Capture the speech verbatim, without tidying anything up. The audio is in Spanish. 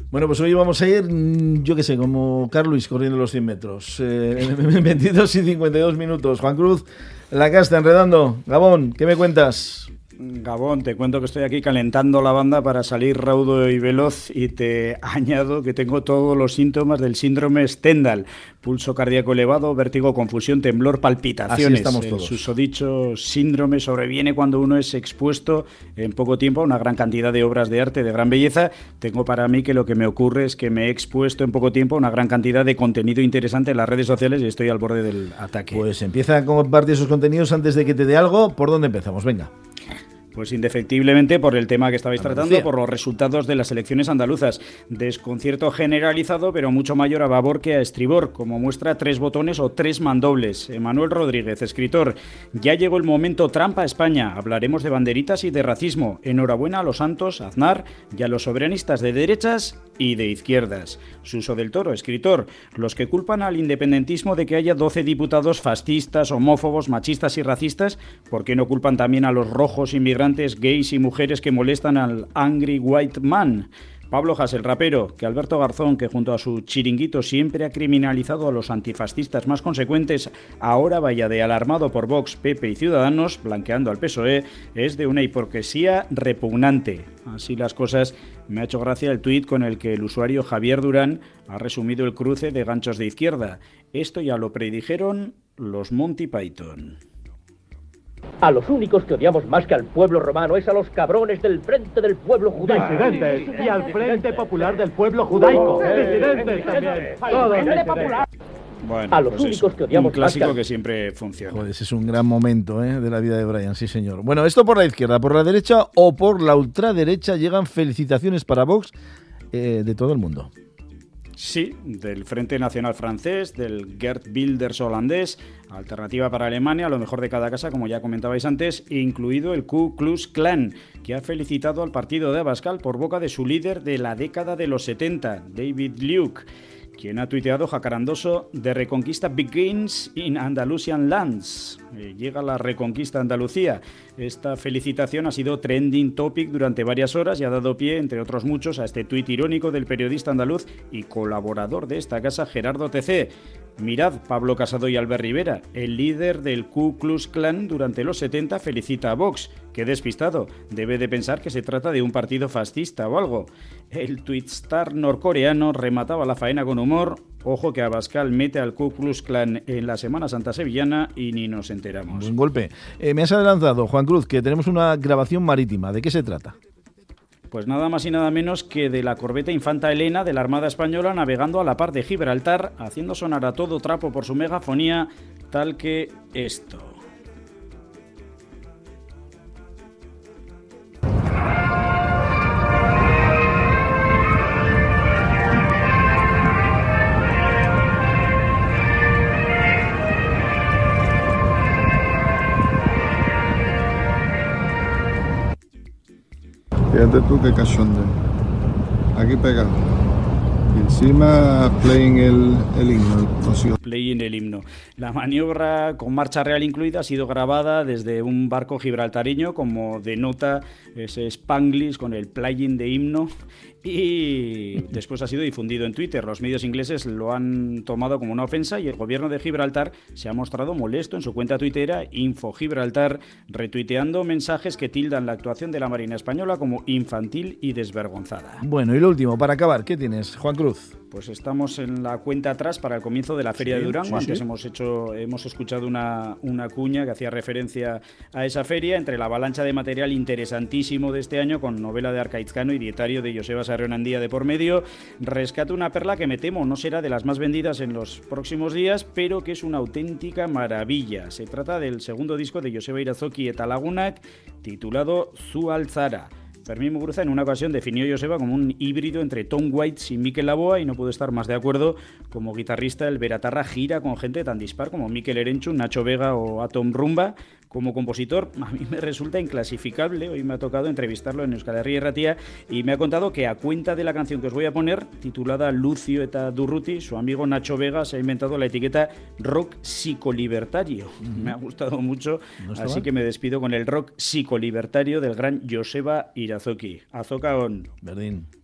Bueno, pues hoy vamos a ir, yo qué sé, como Carl Lewis corriendo los cien metros. Eh, veintidós y cincuenta y dos minutos. Juan Cruz, la casta, enredando. Gabón, ¿qué me cuentas? Gabón, te cuento que estoy aquí calentando la banda para salir raudo y veloz y te añado que tengo todos los síntomas del síndrome Stendhal. Pulso cardíaco elevado, vértigo, confusión, temblor, palpitaciones. Así estamos todos. El susodicho síndrome sobreviene cuando uno es expuesto en poco tiempo a una gran cantidad de obras de arte de gran belleza. Tengo para mí que lo que me ocurre es que me he expuesto en poco tiempo a una gran cantidad de contenido interesante en las redes sociales y estoy al borde del ataque. Pues empieza a compartir esos contenidos antes de que te dé algo. ¿Por dónde empezamos? Venga. Pues indefectiblemente por el tema que estabais Andalucía. tratando, por los resultados de las elecciones andaluzas. Desconcierto generalizado, pero mucho mayor a babor que a estribor, como muestra tres botones o tres mandobles. Emanuel Rodríguez, escritor. Ya llegó el momento Trump a España. Hablaremos de banderitas y de racismo. Enhorabuena a los santos, Aznar y a los soberanistas de derechas y de izquierdas. Suso del Toro, escritor. Los que culpan al independentismo de que haya doce diputados fascistas, homófobos, machistas y racistas, ¿por qué no culpan también a los rojos inmigrantes, gays y mujeres que molestan al angry white man? Pablo Hasél, rapero, que Alberto Garzón, que junto a su chiringuito siempre ha criminalizado a los antifascistas más consecuentes, ahora vaya de alarmado por Vox, P P y Ciudadanos, blanqueando al P S O E, es de una hipocresía repugnante. Así las cosas, me ha hecho gracia el tuit con el que el usuario Javier Durán ha resumido el cruce de ganchos de izquierda. Esto ya lo predijeron los Monty Python. A los únicos que odiamos más que al pueblo romano es a los cabrones del Frente del Pueblo Judaico. Disidentes. Y al Frente Popular del Pueblo Judaico. Disidentes también. Todos disidentes. Bueno, A los pues únicos eso, que odiamos un clásico más que- que siempre funciona. Joder, ese es un gran momento, ¿eh?, de la vida de Brian, sí señor. Bueno, esto por la izquierda, por la derecha o por la ultraderecha llegan felicitaciones para Vox eh, de todo el mundo. Sí, del Frente Nacional francés, del Geert Wilders holandés, Alternativa para Alemania, lo mejor de cada casa, como ya comentabais antes, incluido el Ku Klux Klan, que ha felicitado al partido de Abascal por boca de su líder de la década de los setenta, David Luke, quien ha tuiteado jacarandoso: "The Reconquista begins in Andalusian lands". Eh, llega la reconquista a Andalucía. Esta felicitación ha sido trending topic durante varias horas y ha dado pie, entre otros muchos, a este tuit irónico del periodista andaluz y colaborador de esta casa, Gerardo T C. Mirad, Pablo Casado y Albert Rivera, el líder del Ku Klux Klan durante los setenta, felicita a Vox. Qué despistado, debe de pensar que se trata de un partido fascista o algo. El tuitstar norcoreano remataba la faena con humor. Ojo que Abascal mete al Ku Klux Klan en la Semana Santa sevillana y ni nos enteramos. Buen golpe. Eh, me has adelantado, Juan Cruz, que tenemos una grabación marítima. ¿De qué se trata? Pues nada más y nada menos que de la corbeta Infanta Elena de la Armada Española navegando a la par de Gibraltar, haciendo sonar a todo trapo por su megafonía, tal que esto. Fíjate tú qué cachondo. Aquí pegado. Y encima playing el, el himno, el consigo. Playing el himno. La maniobra con marcha real incluida ha sido grabada desde un barco gibraltareño, como denota ese Spanglish con el playing de himno, y después ha sido difundido en Twitter. Los medios ingleses lo han tomado como una ofensa y el gobierno de Gibraltar se ha mostrado molesto en su cuenta tuitera InfoGibraltar, retuiteando mensajes que tildan la actuación de la Marina Española como infantil y desvergonzada. Bueno, y lo último, para acabar, ¿qué tienes, Juan Cruz? Pues estamos en la cuenta atrás para el comienzo de la Feria Sí, de Durango. sí, Antes sí. hemos hecho, hemos escuchado una, una cuña que hacía referencia a esa feria, entre la avalancha de material interesantísimo de este año, con novela de Arcaizcano y dietario de Joseba Sarrionandía de por medio. Rescata una perla que me temo no será de las más vendidas en los próximos días, pero que es una auténtica maravilla. Se trata del segundo disco de Joseba Irazoki eta Lagunak, titulado Zu Altzara. Fermín Muguruza en una ocasión definió a Joseba como un híbrido entre Tom Waits y Mikel Laboa, y no puedo estar más de acuerdo. Como guitarrista, el Beratarra gira con gente tan dispar como Mikel Erenchun, Nacho Vega o Atom Rumba. Como compositor, a mí me resulta inclasificable. Hoy me ha tocado entrevistarlo en Euskal Herria Irratia y me ha contado que, a cuenta de la canción que os voy a poner, titulada Lucio eta Durruti, su amigo Nacho Vega se ha inventado la etiqueta rock psicolibertario. Uh-huh. Me ha gustado mucho, no así mal. Que me despido con el rock psicolibertario del gran Joseba Irazoki. Azoka on. Berdín.